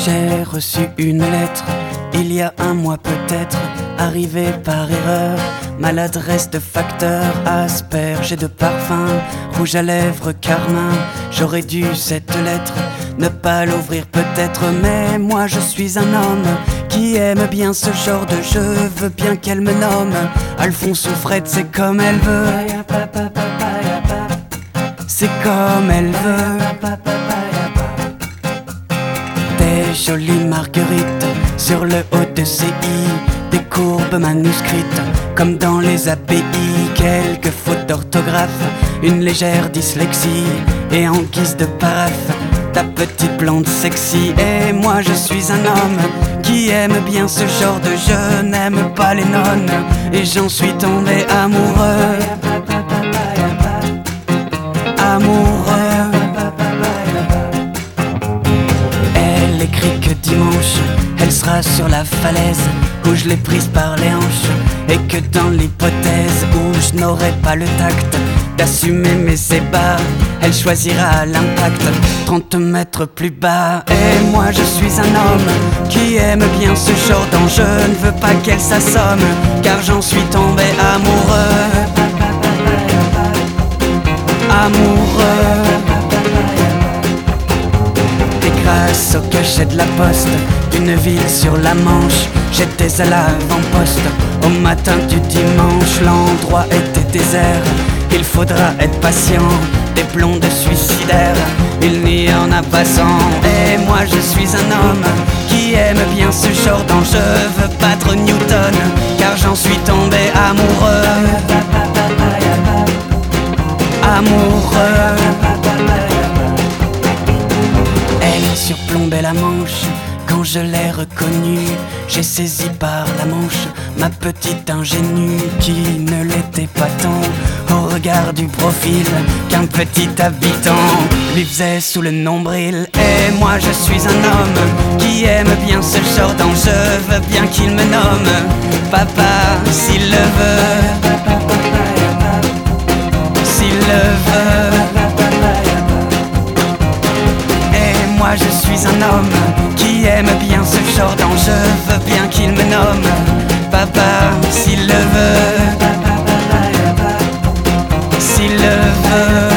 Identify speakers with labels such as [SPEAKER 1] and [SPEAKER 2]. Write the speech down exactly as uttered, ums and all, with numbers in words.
[SPEAKER 1] J'ai reçu une lettre, il y a un mois peut-être, arrivée par erreur. Maladresse de facteur, asperge et de parfum, rouge à lèvres, carmin. J'aurais dû cette lettre ne pas l'ouvrir peut-être, mais moi je suis un homme qui aime bien ce genre de jeu. Veux bien qu'elle me nomme Alphonse ou Fred, c'est comme elle veut. C'est comme elle veut. Des jolies marguerites sur le haut de ses i, des courbes manuscrites comme dans les A P I, quelques fautes d'orthographe, une légère dyslexie, et en guise de paraphe, ta petite blonde sexy. Et moi je suis un homme qui aime bien ce genre de jeu, n'aime pas les nonnes, et j'en suis tombé amoureux. Amoureux. Elle écrit que dimanche elle sera sur la falaise où je l'ai prise par les hanches, et que dans l'hypothèse où je n'aurai pas le tact d'assumer mes ébats, elle choisira l'impact trente mètres plus bas. Et moi je suis un homme qui aime bien ce genre d'enjeu, ne veux pas qu'elle s'assomme car j'en suis tombé amoureux. Amoureux. Et grâce au cachet de la poste d'une ville sur la Manche, j'étais à l'avant-poste au matin du dimanche. L'endroit était désert, il faudra être patient, des blondes suicidaires, il n'y en a pas cent. Et moi je suis un homme qui aime bien ce genre d'enjeu, veux battre Newton car j'en suis tombé amoureux. Amoureux. Elle surplombait la Manche quand je l'ai reconnue. J'ai saisi par la manche ma petite ingénue qui ne l'était pas tant au regard du profil qu'un petit habitant lui faisait sous le nombril. Et moi je suis un homme qui aime bien ce genre d'enjeu, veux bien qu'il me nomme papa s'il le veut. S'il le veut. Et moi je suis un homme qui aime bien ce genre d'enjeu, veux bien qu'il me nomme papa s'il le veut. S'il le veut.